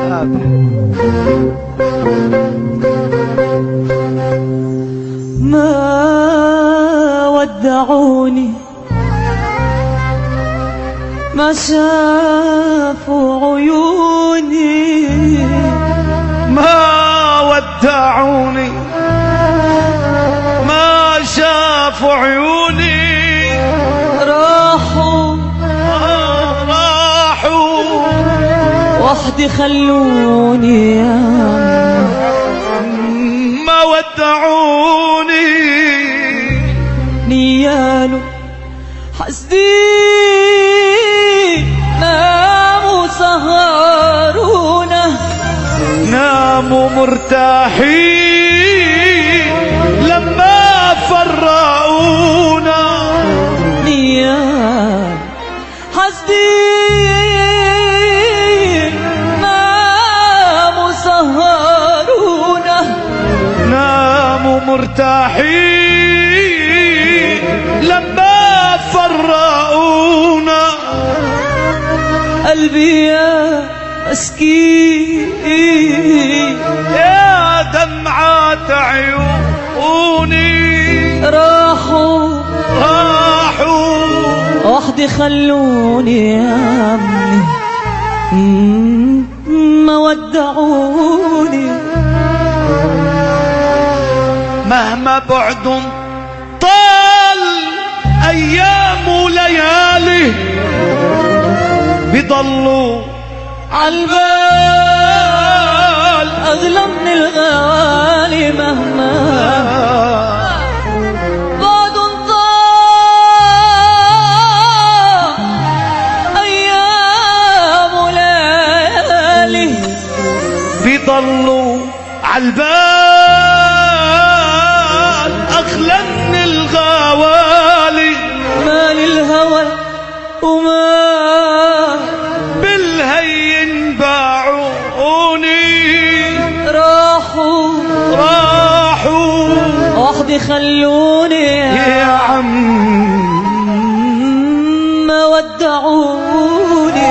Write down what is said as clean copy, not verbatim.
ما ودعوني ما شافوا عيوني، ما ودعوني ما شافوا عيوني، راحوا وحدي خلوني ما ودعوني نيالو حسدي ناموا سهرونا، ناموا مرتاحين لما فرقونا، نيال حسدي ناموا سهرونا، ناموا مرتاحين لما فرقونا، قلبي يا مسكين يا دمعة عيوني، راحوا وحدي خلوني يا عمي ما ودعوني، مهما بعد طال أيام وليالي بيضلوا عالبال أغلى من الغالي، مهما بعد طال أيام وليالي بيضلوا عالبال أغلى من الغوالي، ما للهوى وما بالهين باعوني، راحوا وحدي خلوني يا عم ما ودعوني.